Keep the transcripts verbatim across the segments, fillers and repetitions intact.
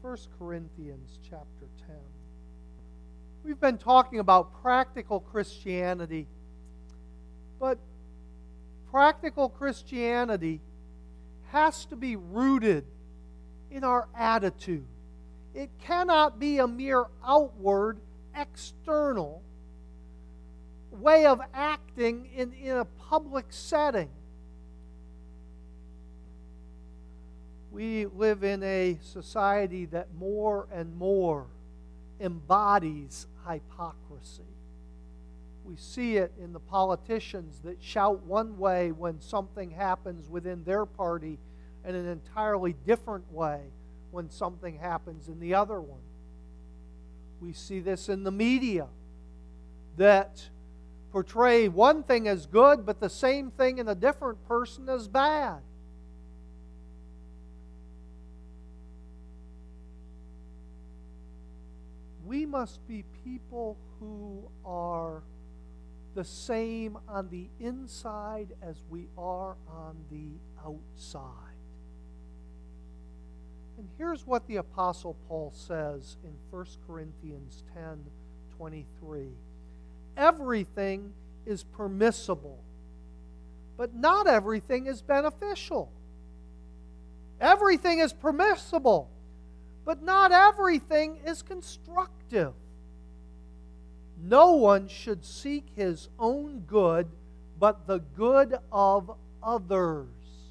First Corinthians chapter ten. We've been talking about practical Christianity, but practical Christianity has to be rooted in our attitude. It cannot be a mere outward, external way of acting in, in a public setting. We live in a society that more and more embodies hypocrisy. We see it in the politicians that shout one way when something happens within their party and an entirely different way when something happens in the other one. We see this in the media that portray one thing as good but the same thing in a different person as bad. We must be people who are the same on the inside as we are on the outside. And here's what the Apostle Paul says in First Corinthians ten twenty-three. Everything is permissible, but not everything is beneficial. Everything is permissible, but not everything is constructive. No one should seek his own good, but the good of others.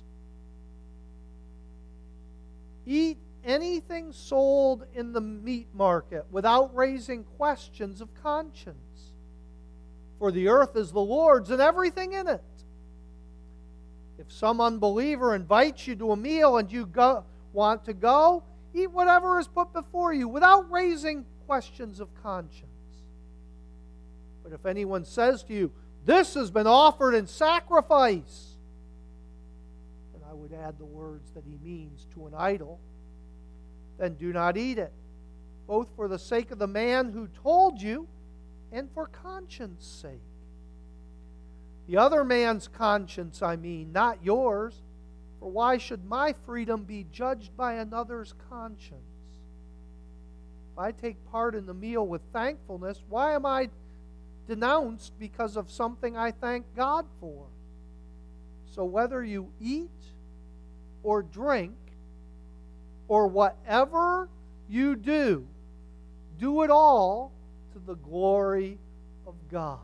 Eat anything sold in the meat market without raising questions of conscience. For the earth is the Lord's and everything in it. If some unbeliever invites you to a meal and you go, want to go, eat whatever is put before you without raising questions of conscience. But if anyone says to you, "This has been offered in sacrifice," and I would add the words that he means, to an idol, then do not eat it, both for the sake of the man who told you and for conscience sake. The other man's conscience, I mean, not yours. For why should my freedom be judged by another's conscience? If I take part in the meal with thankfulness, why am I denounced because of something I thank God for? So whether you eat or drink or whatever you do, do it all to the glory of God.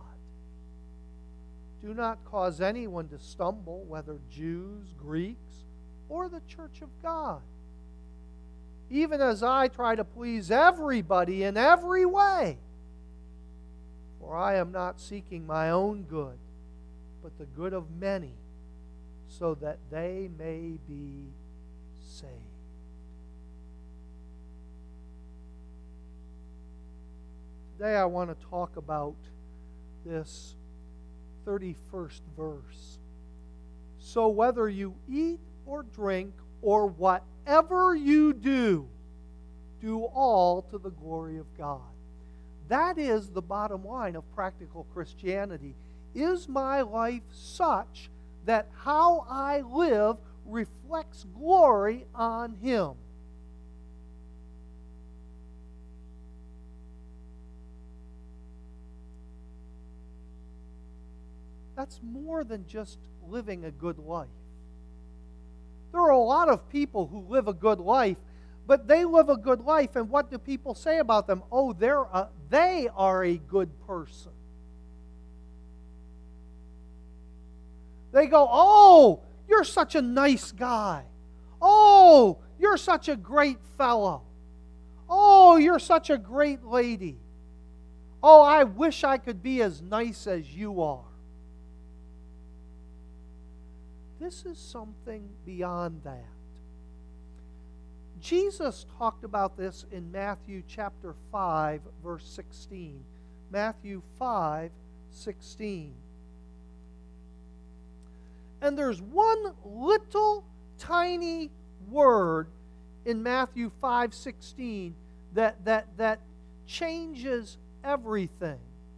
Do not cause anyone to stumble, whether Jews, Greeks, or the church of God. Even as I try to please everybody in every way. For I am not seeking my own good, but the good of many, so that they may be saved. Today I want to talk about this thirty-first verse. So whether you eat or drink or whatever you do, do all to the glory of God. That is the bottom line of practical Christianity. Is my life such that how I live reflects glory on Him? That's more than just living a good life. There are a lot of people who live a good life, but they live a good life, and what do people say about them? Oh, they're a, they are a good person. They go, "Oh, you're such a nice guy. Oh, you're such a great fellow. Oh, you're such a great lady. Oh, I wish I could be as nice as you are." This is something beyond that. Jesus talked about this in Matthew chapter five, verse sixteen. Matthew five, sixteen. And there's one little tiny word in Matthew five, sixteen that, that, that changes everything.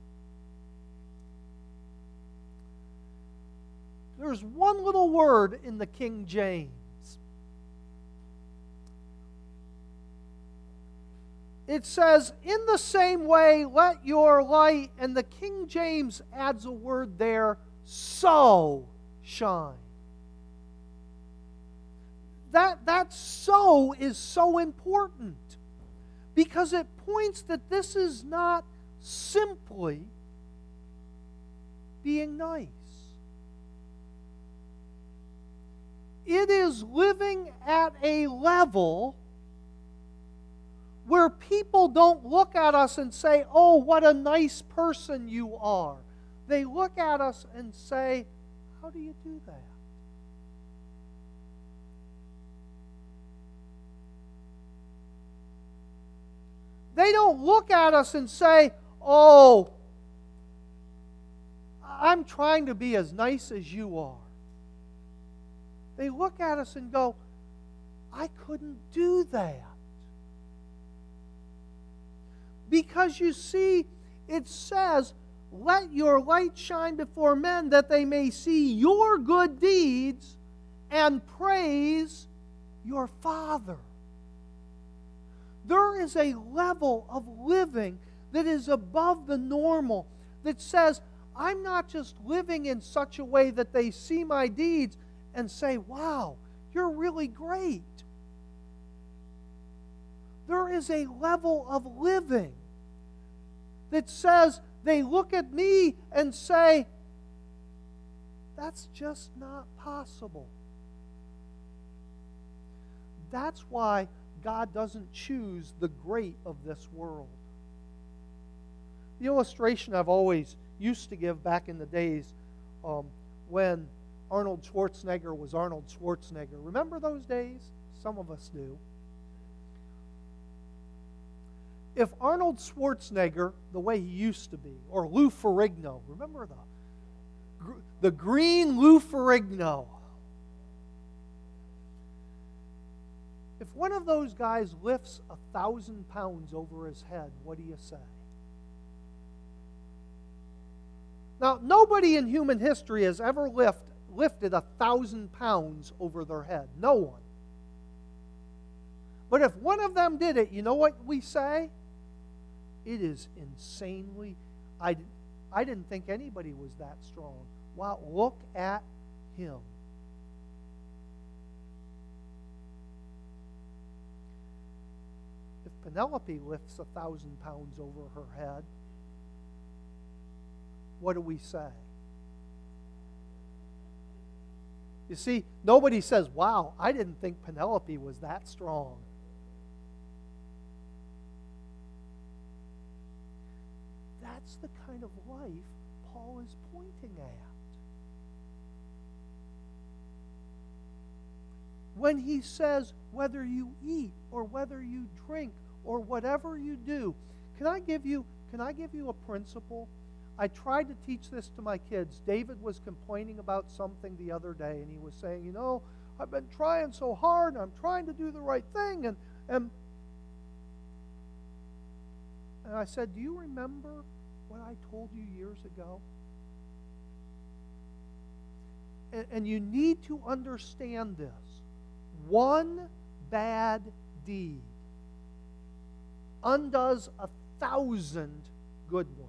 There's one little word in the King James. it says, in the same way, let your light, and the King James adds a word there, so shine. That, that so is so important because it points that this is not simply being nice. It is living at a level where people don't look at us and say, oh, what a nice person you are. They look at us and say, how do you do that? They don't look at us and say, oh, I'm trying to be as nice as you are. They look at us and go, I couldn't do that. Because you see, it says, let your light shine before men that they may see your good deeds and praise your Father. There is a level of living that is above the normal, that says, I'm not just living in such a way that they see my deeds and say, wow, you're really great. There is a level of living that says, they look at me and say, that's just not possible. That's why God doesn't choose the great of this world. The illustration I've always used to give back in the days um, when Arnold Schwarzenegger was Arnold Schwarzenegger. Remember those days? Some of us do. If Arnold Schwarzenegger, the way he used to be, or Lou Ferrigno, remember the, the green Lou Ferrigno. If one of those guys lifts a thousand pounds over his head, what do you say? Now, nobody in human history has ever lift, lifted a thousand pounds over their head. No one. But if one of them did it, you know what we say? It is insanely, I, I didn't think anybody was that strong. Wow, look at him. If Penelope lifts a thousand pounds over her head, what do we say? You see, nobody says, wow, I didn't think Penelope was that strong. That's the kind of life Paul is pointing at. When he says, whether you eat or whether you drink or whatever you do, can I give you, can I give you a principle? I tried to teach this to my kids. David was complaining about something the other day, and he was saying, you know, I've been trying so hard, and I'm trying to do the right thing, and, and, and I said, do you remember what I told you years ago? And, and you need to understand this. One bad deed undoes a thousand good ones.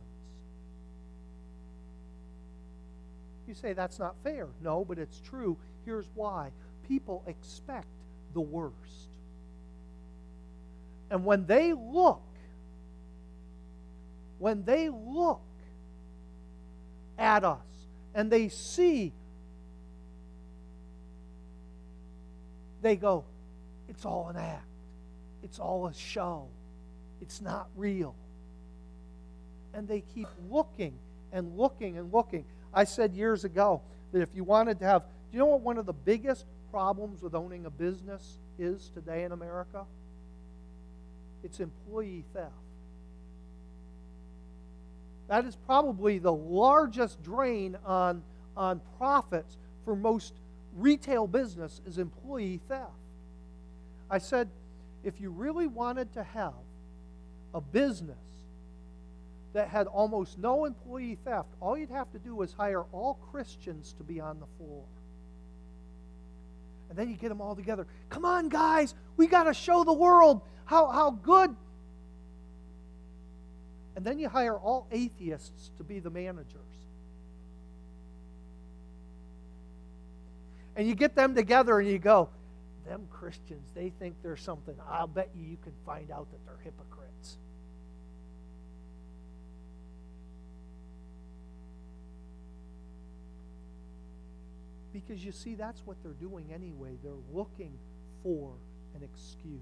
You say that's not fair. No, but it's true. Here's why. People expect the worst. And when they look, when they look at us and they see, they go, it's all an act. It's all a show. It's not real. And they keep looking and looking and looking. I said years ago that if you wanted to have, do you know what one of the biggest problems with owning a business is today in America? It's employee theft. That is probably the largest drain on, on profits for most retail business is employee theft. I said, if you really wanted to have a business that had almost no employee theft, all you'd have to do was hire all Christians to be on the floor. And then you get them all together. Come on, guys, we got to show the world how, how good And then you hire all atheists to be the managers. And you get them together and you go, them Christians, they think they're something. I'll bet you you can find out that they're hypocrites. Because you see, that's what they're doing anyway. They're looking for an excuse.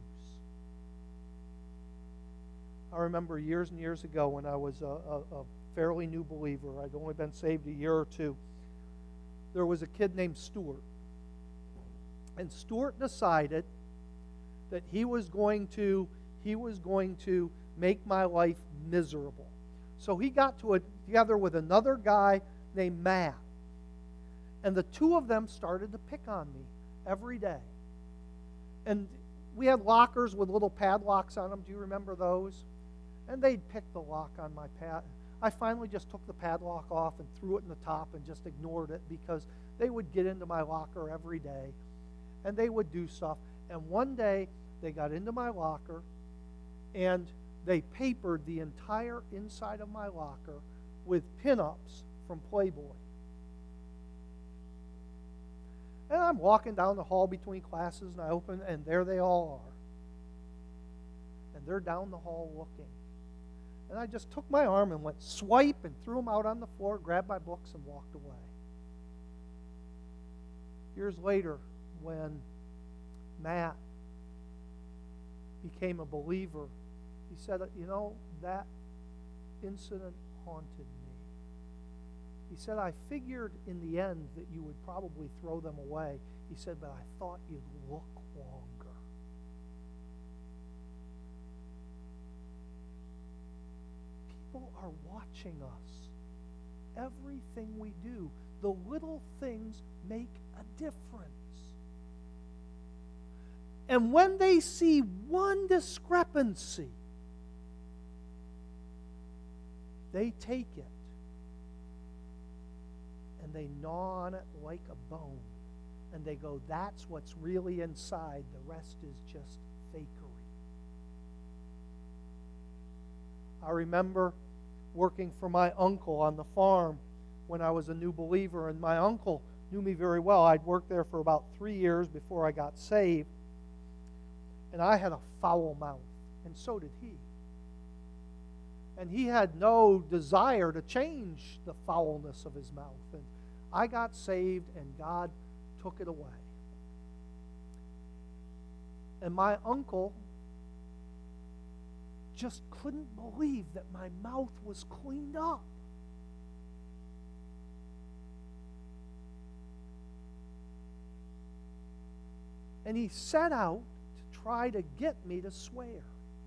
I remember years and years ago when I was a, a, a fairly new believer. I'd only been saved a year or two. There was a kid named Stuart. And Stuart decided that he was going to he was going to make my life miserable. So he got to a, together with another guy named Matt. And the two of them started to pick on me every day. And we had lockers with little padlocks on them. Do you remember those? And they'd pick the lock on my pad. I finally just took the padlock off and threw it in the top and just ignored it because they would get into my locker every day. And they would do stuff. And one day, they got into my locker, and they papered the entire inside of my locker with pinups from Playboy. And I'm walking down the hall between classes, and I open, and there they all are. And they're down the hall looking. And I just took my arm and went swipe and threw them out on the floor, grabbed my books, and walked away. Years later, when Matt became a believer, he said, you know, that incident haunted me. He said, I figured in the end that you would probably throw them away. He said, but I thought you'd look longer. People are watching us. Everything we do, the little things make a difference. And when they see one discrepancy, they take it and they gnaw on it like a bone. And they go, that's what's really inside. The rest is just fakery. I remember working for my uncle on the farm when I was a new believer, and my uncle knew me very well. I'd worked there for about three years before I got saved. And I had a foul mouth, and so did he. And he had no desire to change the foulness of his mouth. And I got saved, and God took it away. And my uncle just couldn't believe that my mouth was cleaned up. And he set out try to get me to swear.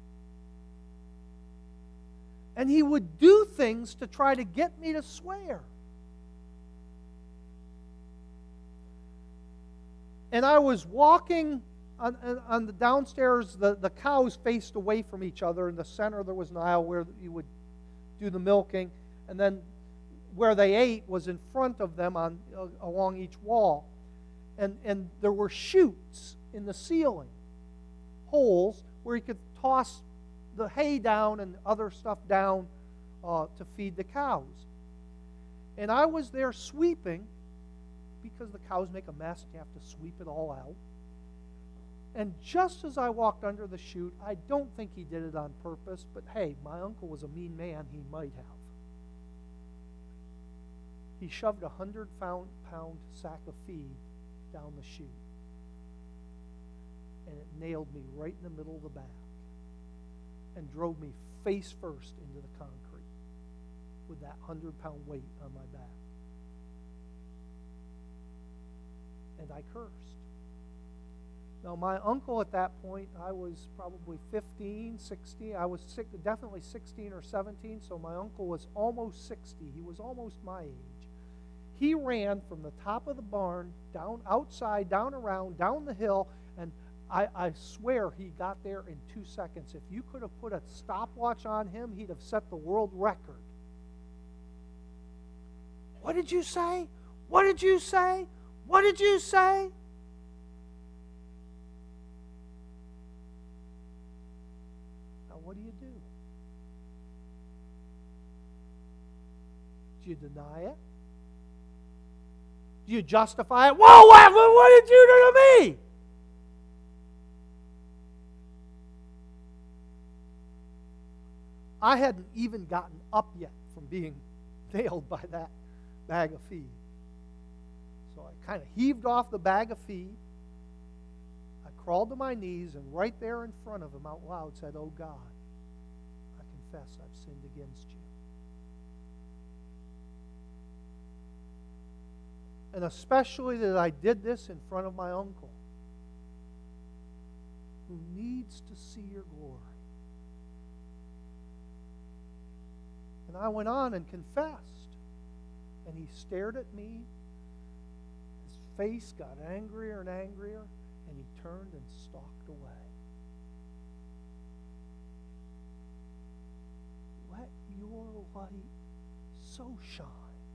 And he would do things to try to get me to swear. And I was walking on, on the downstairs, the, the cows faced away from each other. In the center there was an aisle where you would do the milking, and then where they ate was in front of them on uh, along each wall. And, and there were chutes in the ceiling, holes where he could toss the hay down and other stuff down uh, to feed the cows. And I was there sweeping because the cows make a mess and you have to sweep it all out. And just as I walked under the chute, I don't think he did it on purpose, but hey, my uncle was a mean man, he might have. He shoved a hundred pound sack of feed down the chute. And it nailed me right in the middle of the back and drove me face first into the concrete with that hundred-pound weight on my back. And I cursed. Now, my uncle at that point, I was probably fifteen, sixteen. I was sick, definitely sixteen or seventeen, so my uncle was almost sixty. He was almost my age. He ran from the top of the barn, down outside, down around, down the hill, and I, I swear he got there in two seconds. If you could have put a stopwatch on him, he'd have set the world record. What did you say? What did you say? What did you say? Now, what do you do? Do you deny it? Do you justify it? Whoa, what, what did you do to me? I hadn't even gotten up yet from being nailed by that bag of feed. So I kind of heaved off the bag of feed. I crawled to my knees, and right there in front of him out loud said, "Oh God, I confess I've sinned against you." And especially that I did this in front of my uncle, who needs to see your glory. And I went on and confessed. And he stared at me. His face got angrier and angrier, and he turned and stalked away. Let your light so shine.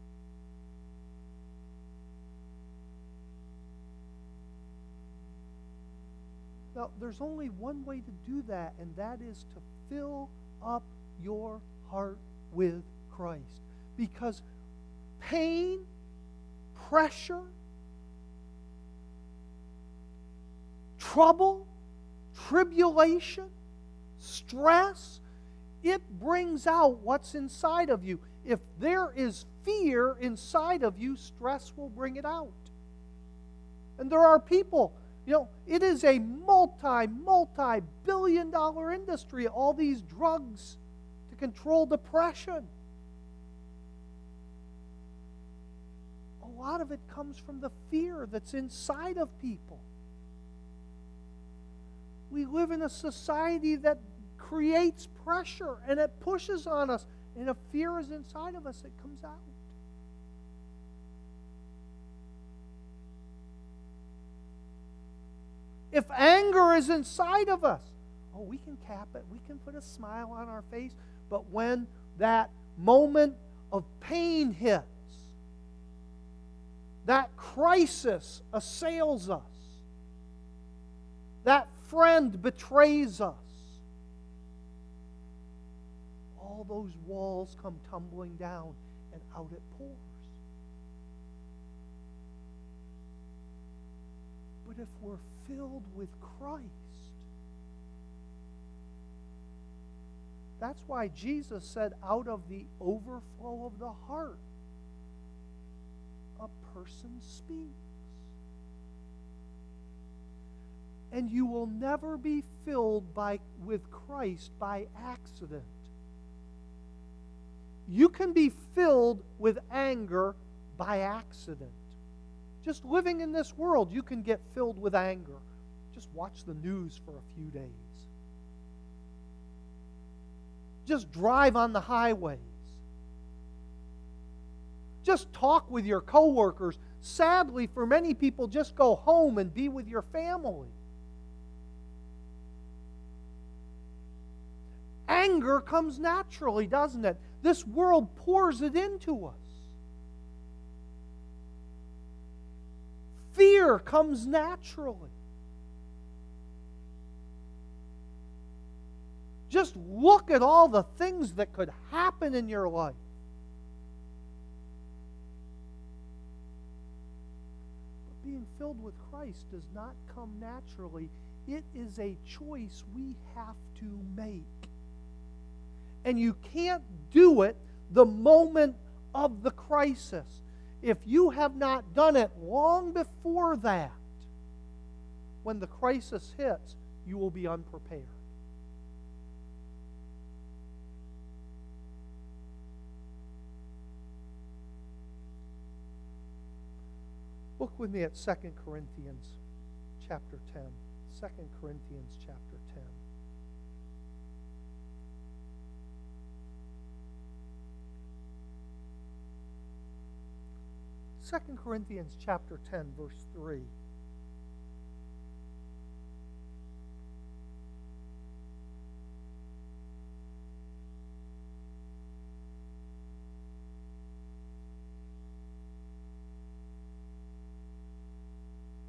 Now, there's only one way to do that, and that is to fill up your heart with Christ. Because pain, pressure, trouble, tribulation, stress, it brings out what's inside of you. If there is fear inside of you, stress will bring it out. And there are people, you know, it is a multi, multi-billion dollar industry, all these drugs to control depression. A lot of it comes from the fear that's inside of people. We live in a society that creates pressure and it pushes on us. And if fear is inside of us, it comes out. If anger is inside of us, oh, we can cap it. We can put a smile on our face. But when that moment of pain hits, that crisis assails us, that friend betrays us, all those walls come tumbling down and out it pours. But if we're filled with Christ, that's why Jesus said, out of the overflow of the heart, a person speaks. And you will never be filled by, with Christ by accident. You can be filled with anger by accident. Just living in this world, you can get filled with anger. Just watch the news for a few days. Just drive on the highways. Just talk with your coworkers. Sadly, for many people, just go home and be with your family. Anger comes naturally, doesn't it? This world pours it into us. Fear comes naturally. Just look at all the things that could happen in your life. But being filled with Christ does not come naturally. It is a choice we have to make. And you can't do it the moment of the crisis. If you have not done it long before that, when the crisis hits, you will be unprepared. Look with me at Second Corinthians chapter ten. Second Corinthians chapter ten. Second Corinthians chapter ten, verse three.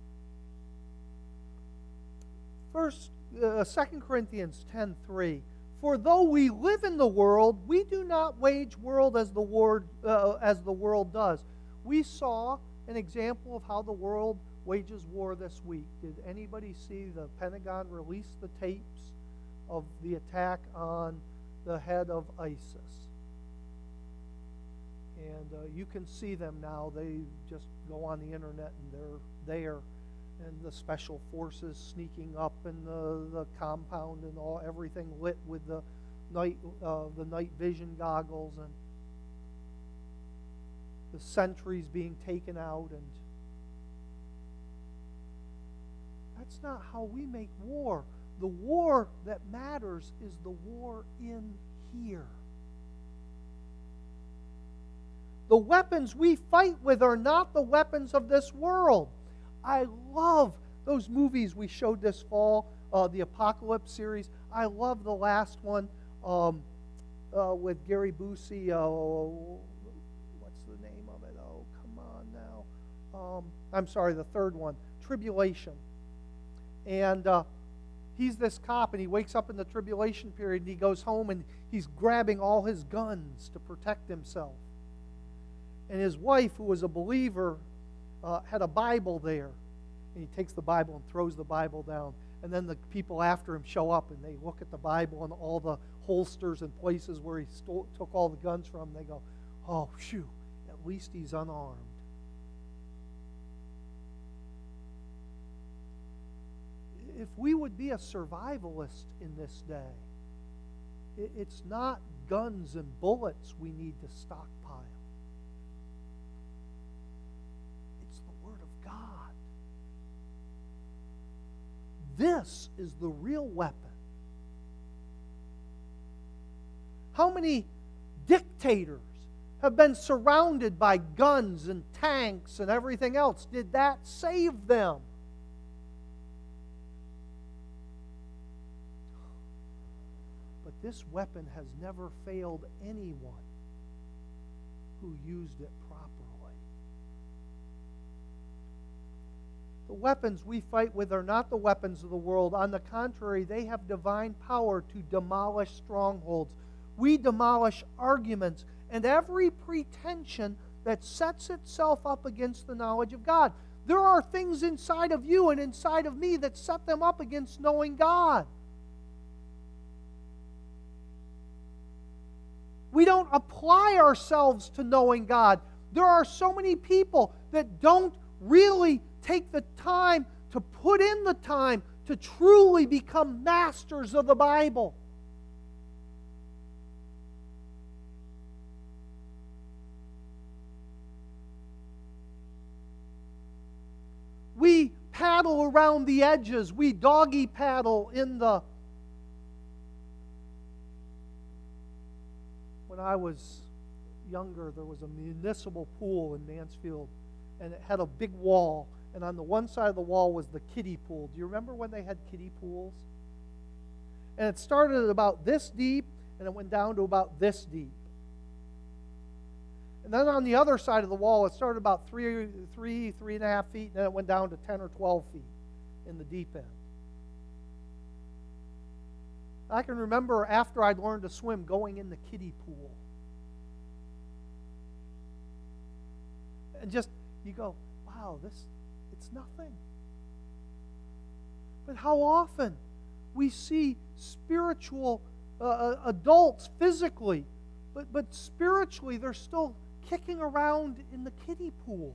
First, uh, Second Corinthians ten three. For though we live in the world, we do not wage war as the world, uh, as the world does. We saw an example of how the world wages war this week. Did anybody see the Pentagon release the tapes of the attack on the head of ISIS? And uh, you can see them now. They just go on the internet and they're there. And the special forces sneaking up in the, the compound and all everything lit with the night uh, the night vision goggles, and the sentries being taken out. And that's not how we make war. The war that matters is the war in here. The weapons we fight with are not the weapons of this world. I love those movies we showed this fall, uh, the Apocalypse series. I love the last one um, uh, with Gary Busey. Uh, what's the name of it? Oh, come on now. Um, I'm sorry, the third one, Tribulation. And uh, he's this cop, and he wakes up in the tribulation period, and he goes home, and he's grabbing all his guns to protect himself. And his wife, who was a believer, Uh, had a Bible there. And he takes the Bible and throws the Bible down. And then the people after him show up, and they look at the Bible and all the holsters and places where he stole, took all the guns from. They go, oh, phew, at least he's unarmed. If we would be a survivalist in this day, it, it's not guns and bullets we need to stockpile. This is the real weapon. How many dictators have been surrounded by guns and tanks and everything else? Did that save them? But this weapon has never failed anyone who used it properly. The weapons we fight with are not the weapons of the world. On the contrary, they have divine power to demolish strongholds. We demolish arguments and every pretension that sets itself up against the knowledge of God. There are things inside of you and inside of me that set them up against knowing God. We don't apply ourselves to knowing God. There are so many people that don't really take the time to put in the time to truly become masters of the Bible. We paddle around the edges. We doggy paddle in the... When I was younger, there was a municipal pool in Mansfield, and it had a big wall. And on the one side of the wall was the kiddie pool. Do you remember when they had kiddie pools? And it started at about this deep, and it went down to about this deep. And then on the other side of the wall, it started about three, three, three and a half feet, and then it went down to ten or twelve feet in the deep end. I can remember after I'd learned to swim, going in the kiddie pool. And just, you go, wow, this... it's nothing. But how often we see spiritual uh, adults physically, but, but spiritually they're still kicking around in the kiddie pool.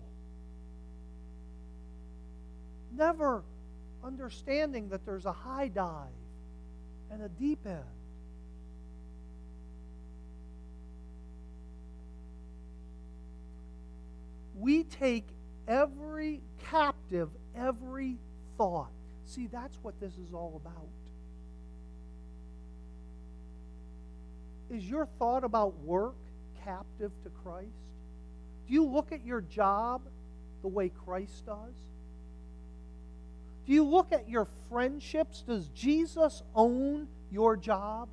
Never understanding that there's a high dive and a deep end. We take every captive, every thought. See, that's what this is all about. Is your thought about work captive to Christ? Do you look at your job the way Christ does? Do you look at your friendships? Does Jesus own your job?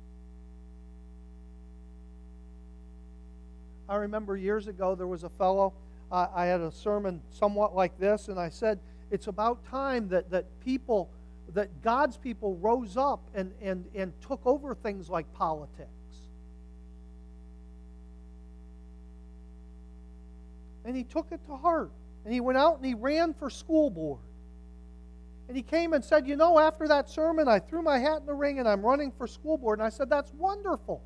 I remember years ago there was a fellow, uh, I had a sermon somewhat like this, and I said, it's about time that, that people that God's people rose up and, and, and took over things like politics. And he took it to heart. And he went out and he ran for school board. And he came and said, you know, after that sermon, I threw my hat in the ring and I'm running for school board. And I said, that's wonderful.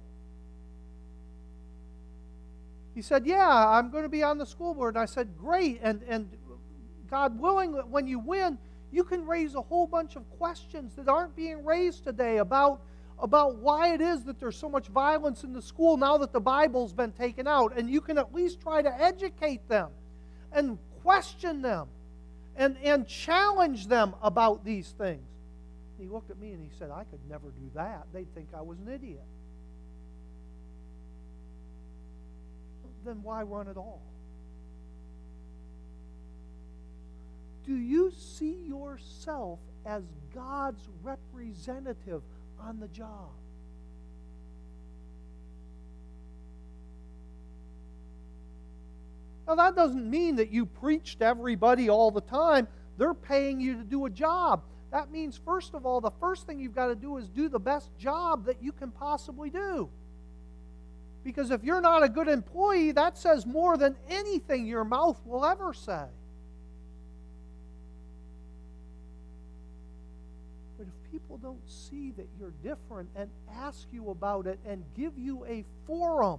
He said, yeah, I'm going to be on the school board. And I said, great. And, and God willing, when you win, you can raise a whole bunch of questions that aren't being raised today about, about why it is that there's so much violence in the school now that the Bible's been taken out. And you can at least try to educate them and question them and, and challenge them about these things. And he looked at me and he said, I could never do that. They'd think I was an idiot. Then why run at all? Do you see yourself as God's representative on the job? Now, that doesn't mean that you preach to everybody all the time. They're paying you to do a job. That means, first of all, the first thing you've got to do is do the best job that you can possibly do. Because if you're not a good employee, that says more than anything your mouth will ever say. But if people don't see that you're different and ask you about it and give you a forum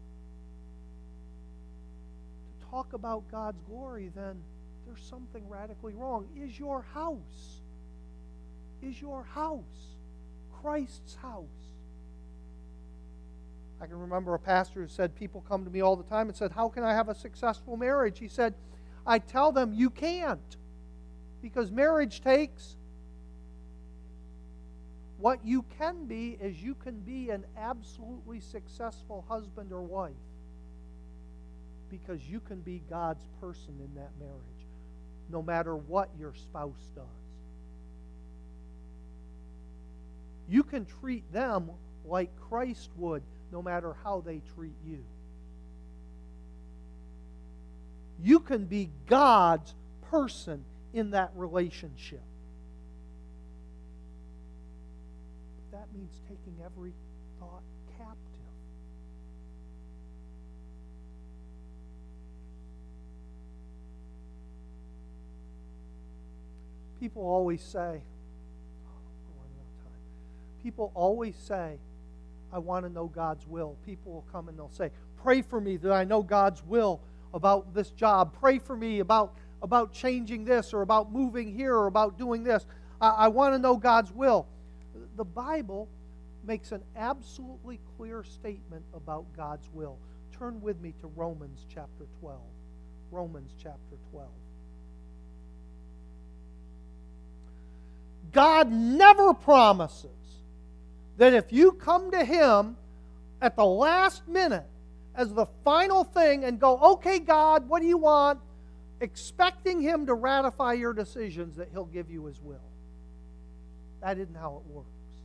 to talk about God's glory, then there's something radically wrong. Is your house, is your house Christ's house? I can remember a pastor who said, people come to me all the time and said, how can I have a successful marriage? He said, I tell them you can't, because marriage takes. What you can be is you can be an absolutely successful husband or wife, because you can be God's person in that marriage, no matter what your spouse does. You can treat them like Christ would, no matter how they treat you. You can be God's person in that relationship. That means taking every thought captive. People always say, oh, we're running out of time. People always say, I want to know God's will. People will come and they'll say, pray for me that I know God's will about this job. Pray for me about, about changing this or about moving here or about doing this. I, I want to know God's will. The Bible makes an absolutely clear statement about God's will. Turn with me to Romans chapter twelve. Romans chapter twelve. God never promises that if you come to Him at the last minute as the final thing and go, okay, God, what do you want? Expecting Him to ratify your decisions, that He'll give you His will. That isn't how it works.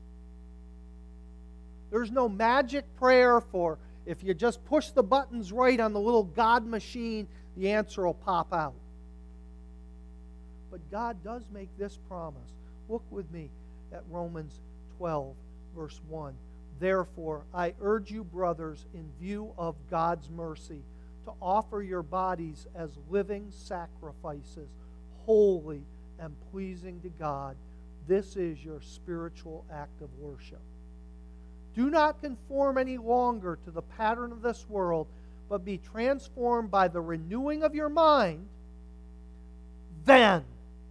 There's no magic prayer for if you just push the buttons right on the little God machine, the answer will pop out. But God does make this promise. Look with me at Romans twelve. Verse one, therefore, I urge you, brothers, in view of God's mercy, to offer your bodies as living sacrifices, holy and pleasing to God. This is your spiritual act of worship. Do not conform any longer to the pattern of this world, but be transformed by the renewing of your mind. Then,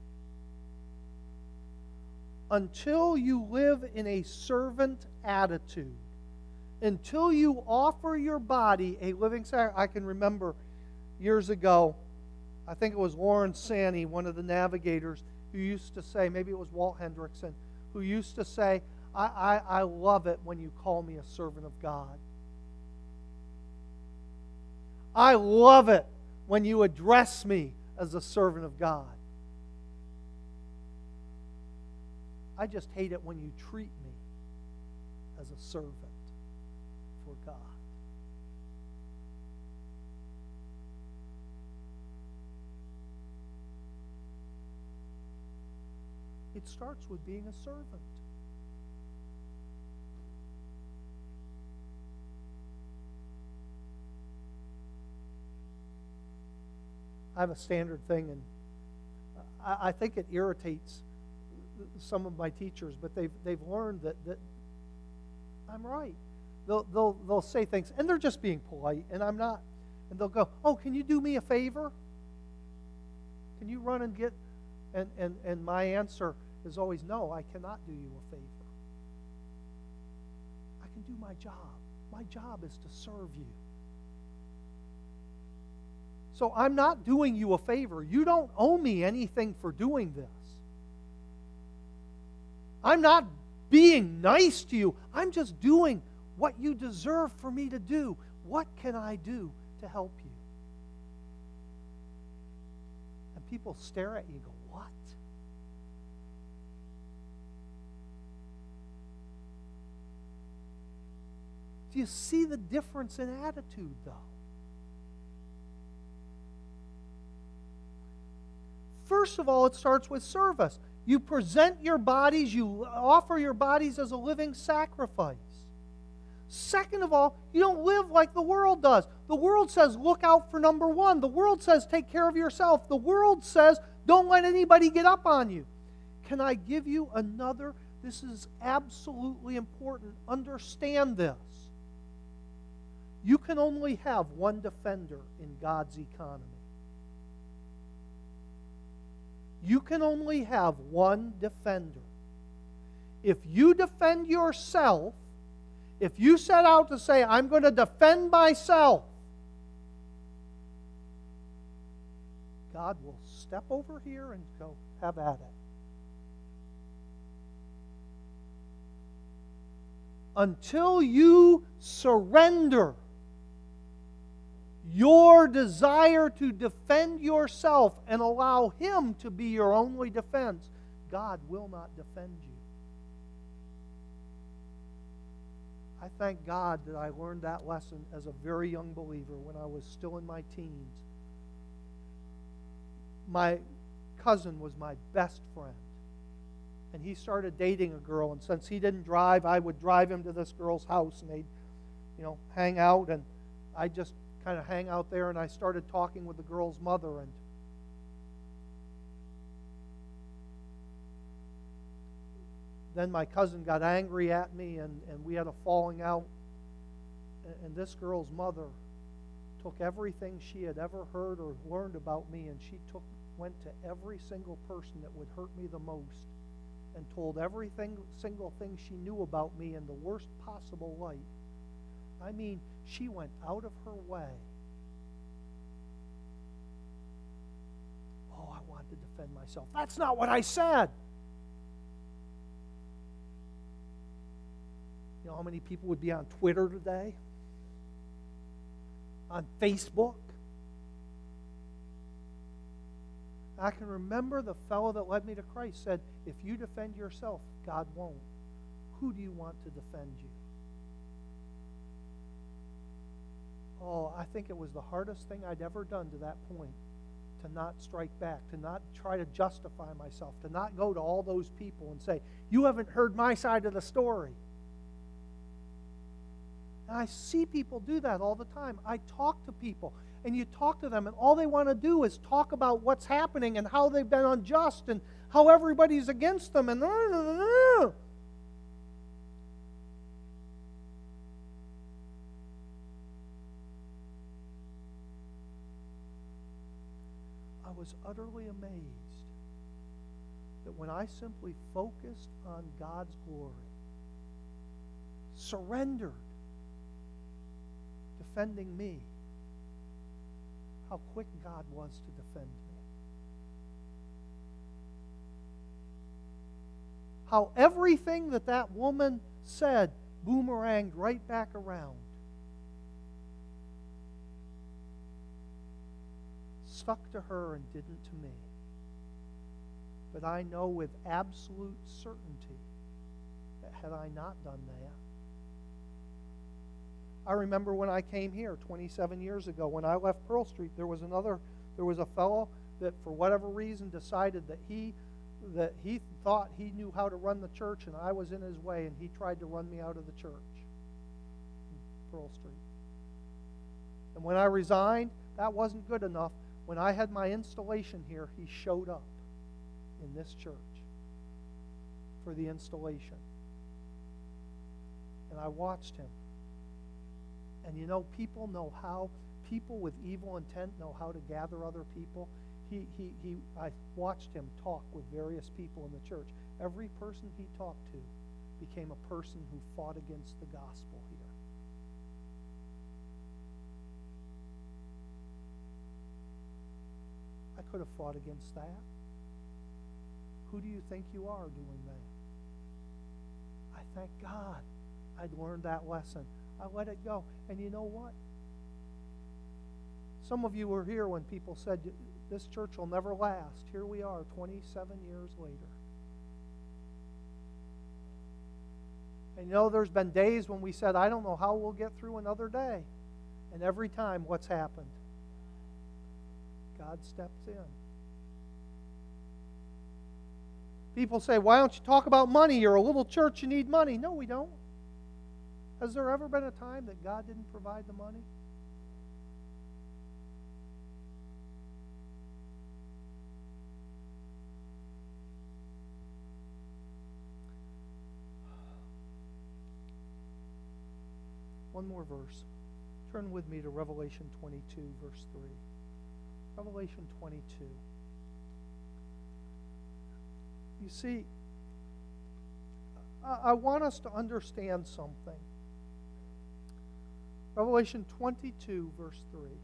until you live in a servant attitude, until you offer your body a living sacrifice. I can remember years ago, I think it was Lawrence Sanney, one of the navigators, who used to say, maybe it was Walt Hendrickson, who used to say, I, I, I love it when you call me a servant of God. I love it when you address me as a servant of God. I just hate it when you treat me as a servant for God. It starts with being a servant. I have a standard thing, and I, I think it irritates some of my teachers, but they've they've learned that, that I'm right. They'll they'll they'll say things, and they're just being polite, and I'm not. And they'll go, "Oh, can you do me a favor? Can you run and get?" And and and my answer is always, "No, I cannot do you a favor. I can do my job. My job is to serve you. So I'm not doing you a favor. You don't owe me anything for doing this. I'm not being nice to you. I'm just doing what you deserve for me to do. What can I do to help you?" And people stare at you and go, "What?" Do you see the difference in attitude, though? First of all, it starts with service. You present your bodies, you offer your bodies as a living sacrifice. Second of all, you don't live like the world does. The world says, look out for number one. The world says, take care of yourself. The world says, don't let anybody get up on you. Can I give you another? This is absolutely important. Understand this. You can only have one defender in God's economy. You can only have one defender. If you defend yourself, if you set out to say, I'm going to defend myself, God will step over here and go, have at it. Until you surrender your desire to defend yourself and allow Him to be your only defense, God will not defend you. I thank God that I learned that lesson as a very young believer when I was still in my teens. My cousin was my best friend, and he started dating a girl, and since he didn't drive, I would drive him to this girl's house, and they'd, you know, hang out, and I just kind of hang out there, and I started talking with the girl's mother, and then my cousin got angry at me, and, and we had a falling out, and, and this girl's mother took everything she had ever heard or learned about me, and she took went to every single person that would hurt me the most and told every single thing she knew about me in the worst possible light. I mean, she went out of her way. Oh, I wanted to defend myself. That's not what I said. You know how many people would be on Twitter today? On Facebook? I can remember the fellow that led me to Christ said, if you defend yourself, God won't. Who do you want to defend you? Oh, I think it was the hardest thing I'd ever done to that point, to not strike back, to not try to justify myself, to not go to all those people and say, you haven't heard my side of the story. And I see people do that all the time. I talk to people, and you talk to them, and all they want to do is talk about what's happening and how they've been unjust and how everybody's against them. And I was utterly amazed that when I simply focused on God's glory, surrendered, defending me, how quick God was to defend me. How everything that that woman said boomeranged right back around. Stuck to her and didn't to me. But I know with absolute certainty that had I not done that, I remember when I came here twenty-seven years ago, when I left Pearl Street, there was another, there was a fellow that for whatever reason decided that he that he thought he knew how to run the church, and I was in his way, and he tried to run me out of the church in Pearl Street. And when I resigned, that wasn't good enough. When I had my installation here, he showed up in this church for the installation. And I watched him. And you know, people know how, people with evil intent know how to gather other people. He, he, he, I watched him talk with various people in the church. Every person he talked to became a person who fought against the gospel here. I could have fought against that. Who do you think you are doing that? I thank God I'd learned that lesson. I let it go. And you know what? Some of you were here when people said, this church will never last. Here we are, twenty-seven years later. And you know, there's been days when we said, I don't know how we'll get through another day. And every time, what's happened? God steps in. People say, why don't you talk about money? You're a little church, you need money. No, we don't. Has there ever been a time that God didn't provide the money? One more verse. Turn with me to Revelation twenty-two, verse three. Revelation twenty-two. You see, I, I want us to understand something. Revelation twenty-two, verse three.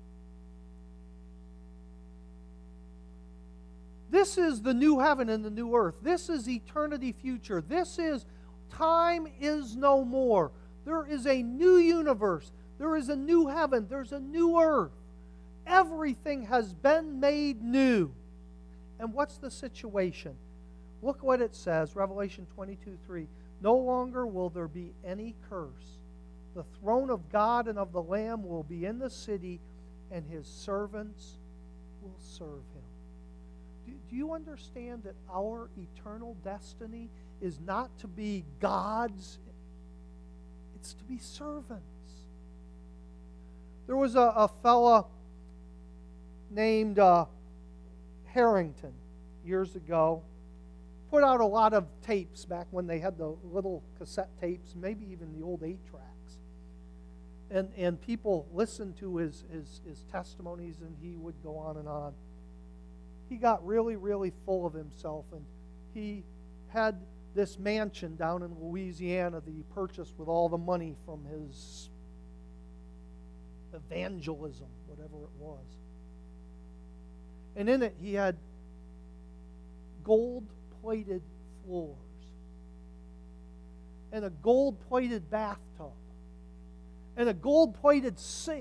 This is the new heaven and the new earth. This is eternity future. This is time is no more. There is a new universe. There is a new heaven. There's a new earth. Everything has been made new. And what's the situation? Look what it says, Revelation twenty-two, three. No longer will there be any curse. The throne of God and of the Lamb will be in the city, and his servants will serve him. Do, do you understand that our eternal destiny is not to be God's? It's to be servants. There was a, a fella named uh, Harrington years ago. Put out a lot of tapes back when they had the little cassette tapes, maybe even the old eight tracks. And and people listened to his, his, his testimonies, and he would go on and on. He got really, really full of himself, and he had this mansion down in Louisiana that he purchased with all the money from his evangelism, whatever it was. And in it, he had gold-plated floors and a gold-plated bathtub and a gold-plated sink.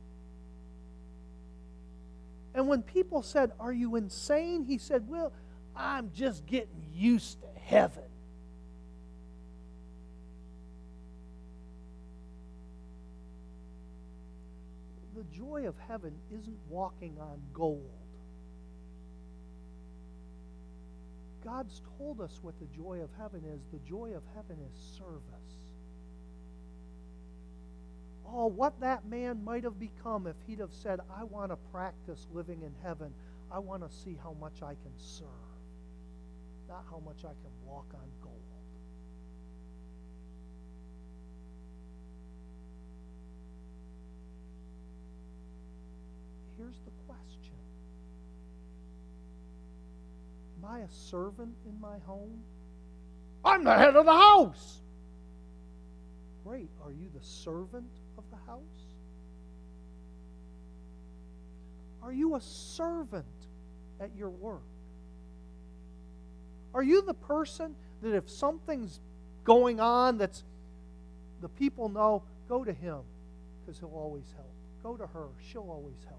And when people said, "Are you insane?" he said, "Well, I'm just getting used to heaven." The joy of heaven isn't walking on gold. God's told us what the joy of heaven is. The joy of heaven is service. Oh, what that man might have become if he'd have said, I want to practice living in heaven. I want to see how much I can serve, not how much I can walk on gold. Here's the question. Am I a servant in my home? I'm the head of the house. Great. Are you the servant of the house? Are you a servant at your work? Are you the person that if something's going on that's the people know, go to him because he'll always help. Go to her. She'll always help.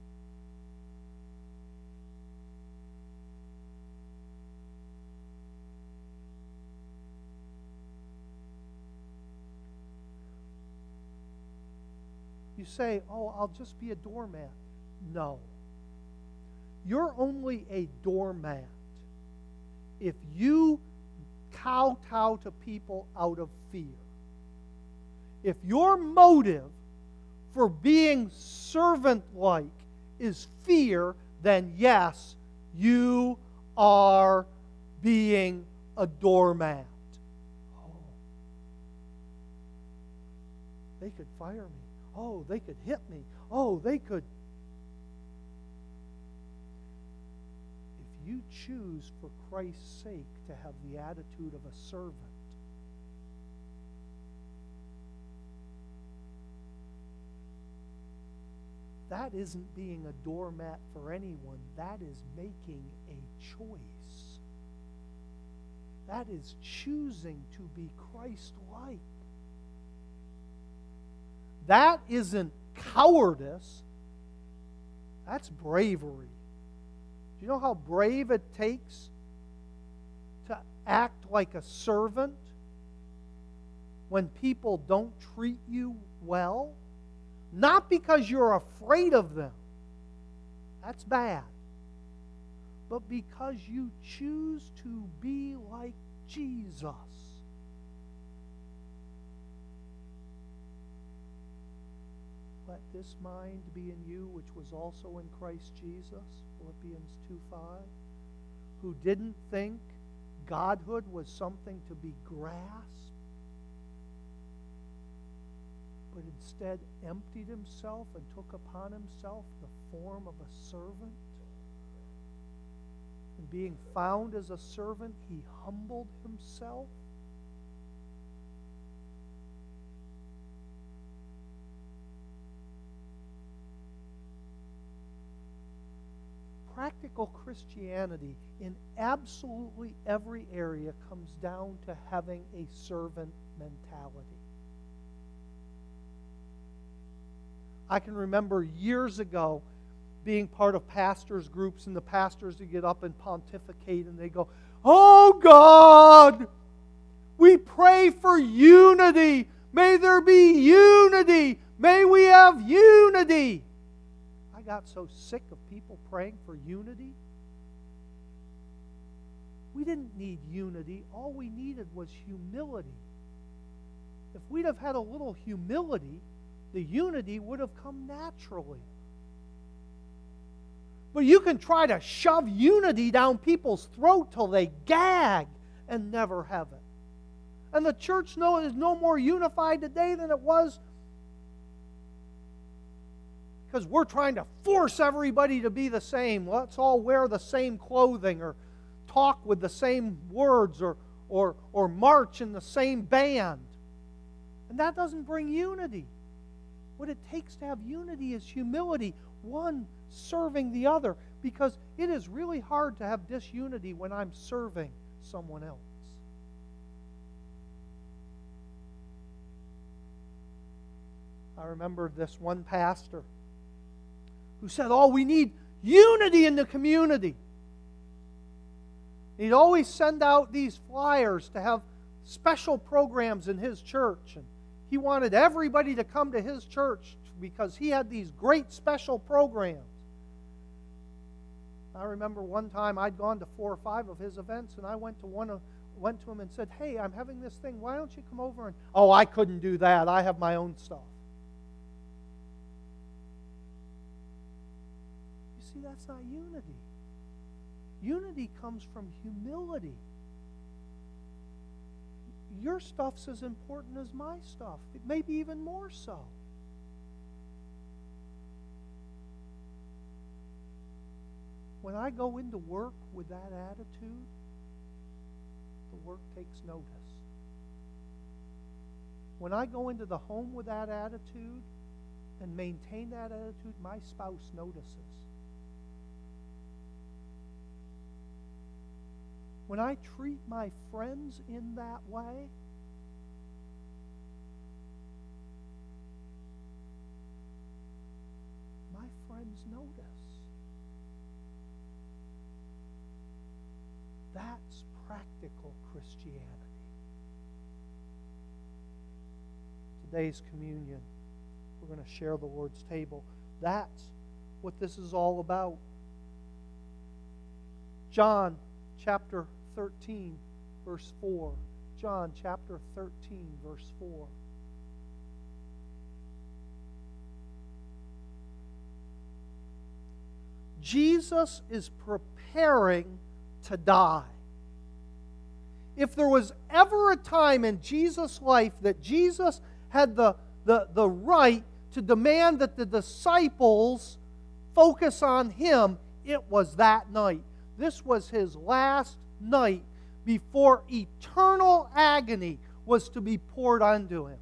You say, oh, I'll just be a doormat. No. You're only a doormat if you kowtow to people out of fear, if your motive for being servant-like is fear, then yes, you are being a doormat. Oh, they could fire me. Oh, they could hit me. Oh, they could. If you choose for Christ's sake to have the attitude of a servant, that isn't being a doormat for anyone. That is making a choice. That is choosing to be Christ-like. That isn't cowardice. That's bravery. Do you know how brave it takes to act like a servant when people don't treat you well? Not because you're afraid of them. That's bad. But because you choose to be like Jesus. Let this mind be in you, which was also in Christ Jesus, Philippians two five, who didn't think godhood was something to be grasped, but instead emptied himself and took upon himself the form of a servant. And being found as a servant, he humbled himself. Practical Christianity in absolutely every area comes down to having a servant mentality. I can remember years ago being part of pastors' groups, and the pastors would get up and pontificate, and they go, "Oh God, we pray for unity. May there be unity. May we have unity." I got so sick of people praying for unity. We didn't need unity. All we needed was humility. If we'd have had a little humility, the unity would have come naturally. But you can try to shove unity down people's throat till they gag and never have it. And the church no, is no more unified today than it was because we're trying to force everybody to be the same. Let's all wear the same clothing or talk with the same words or, or, or march in the same band. And that doesn't bring unity. What it takes to have unity is humility, one serving the other, because it is really hard to have disunity when I'm serving someone else. I remember this one pastor who said, "Oh, we need unity in the community." He'd always send out these flyers to have special programs in his church, and he wanted everybody to come to his church because he had these great special programs. I remember one time I'd gone to four or five of his events, and I went to one of, went to him and said, "Hey, I'm having this thing. Why don't you come over?" And, "Oh, I couldn't do that. I have my own stuff." You see, that's not unity. Unity comes from humility. Your stuff's as important as my stuff, maybe even more so. When I go into work with that attitude, the work takes notice. When I go into the home with that attitude and maintain that attitude, my spouse notices. When I treat my friends in that way, my friends notice. That's practical Christianity. Today's communion, we're going to share the Lord's table. That's what this is all about. John chapter thirteen, verse four. John chapter thirteen, verse four. Jesus is preparing to die. If there was ever a time in Jesus' life that Jesus had the, the, the right to demand that the disciples focus on Him, it was that night. This was His last night before eternal agony was to be poured onto Him.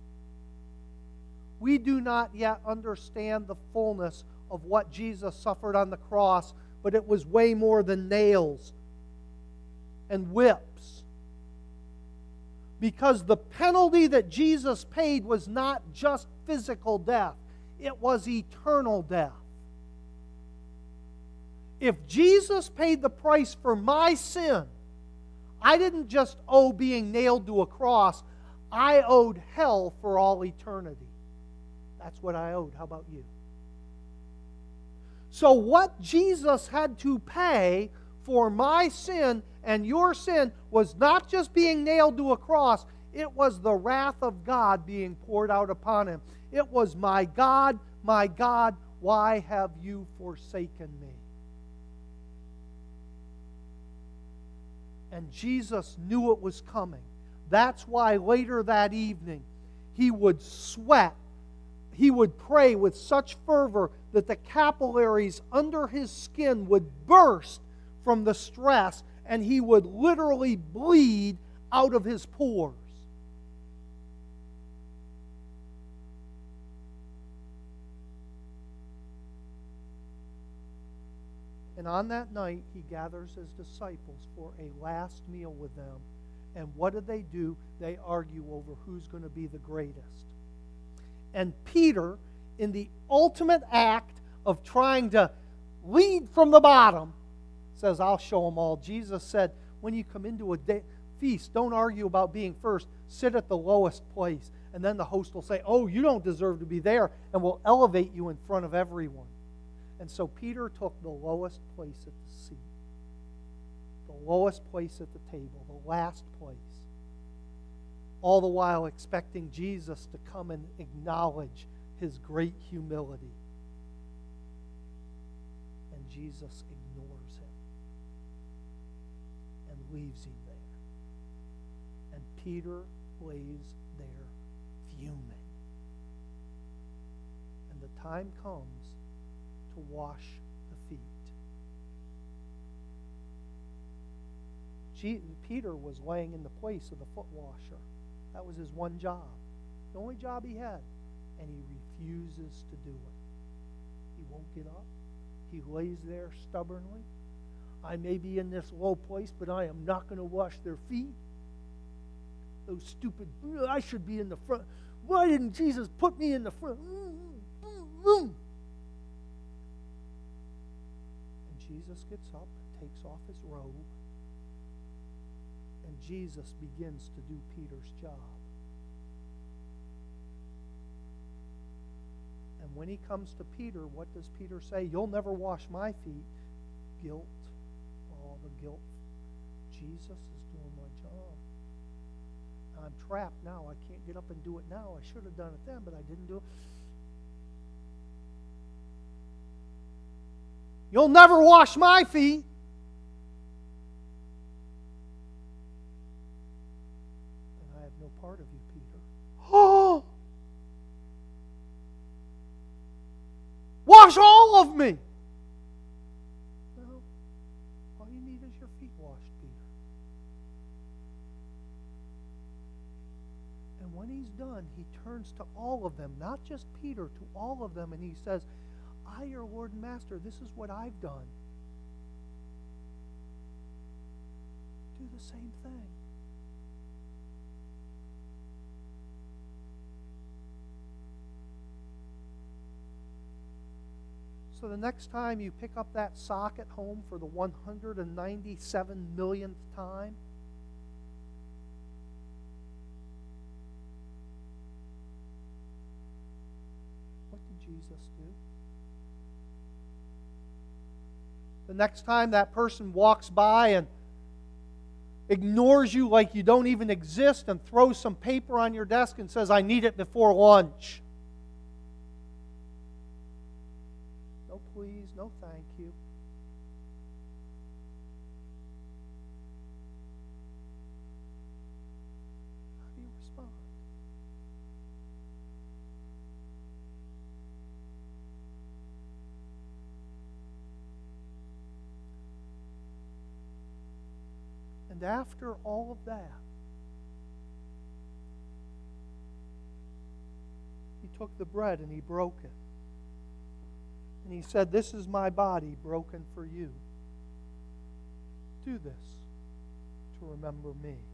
We do not yet understand the fullness of what Jesus suffered on the cross, but it was way more than nails and whips. Because the penalty that Jesus paid was not just physical death, it was eternal death. If Jesus paid the price for my sin, I didn't just owe being nailed to a cross, I owed hell for all eternity. That's what I owed. How about you? So what Jesus had to pay for my sin and your sin was not just being nailed to a cross, it was the wrath of God being poured out upon Him. It was, my God, my God, why have you forsaken me? And Jesus knew it was coming. That's why later that evening He would sweat. He would pray with such fervor that the capillaries under His skin would burst from the stress, and He would literally bleed out of His pores. And on that night, He gathers His disciples for a last meal with them. And what do they do? They argue over who's going to be the greatest. And Peter, in the ultimate act of trying to lead from the bottom, says, I'll show them all. Jesus said, when you come into a day, feast, don't argue about being first. Sit at the lowest place. And then the host will say, oh, you don't deserve to be there, and will elevate you in front of everyone. And so Peter took the lowest place at the seat, the lowest place at the table, the last place, all the while expecting Jesus to come and acknowledge His great humility. And Jesus ignores Him and leaves Him there. And Peter lays there fuming. And the time comes to wash the feet. Je- Peter was laying in the place of the foot washer. That was his one job. The only job he had. And he refuses to do it. He won't get up. He lays there stubbornly. I may be in this low place, but I am not going to wash their feet. Those stupid, I should be in the front. Why didn't Jesus put me in the front? And Jesus gets up and takes off his robe. And Jesus begins to do Peter's job. And when he comes to Peter, what does Peter say? You'll never wash my feet. Guilt. All the guilt. Jesus is doing my job. I'm trapped now. I can't get up and do it now. I should have done it then, but I didn't do it. You'll never wash my feet. And I have no part of you, Peter. Oh! Wash all of me! No. All you need is your feet washed, Peter. And when he's done, he turns to all of them, not just Peter, to all of them, and he says, I, your Lord and Master, this is what I've done. Do the same thing. So the next time you pick up that sock at home for the one hundred ninety-seven millionth time, what did Jesus do? The next time that person walks by and ignores you like you don't even exist, and throws some paper on your desk and says, I need it before lunch. No please, no thank you. How do you respond? And after all of that, he took the bread and he broke it. And he said, this is my body broken for you. Do this to remember me.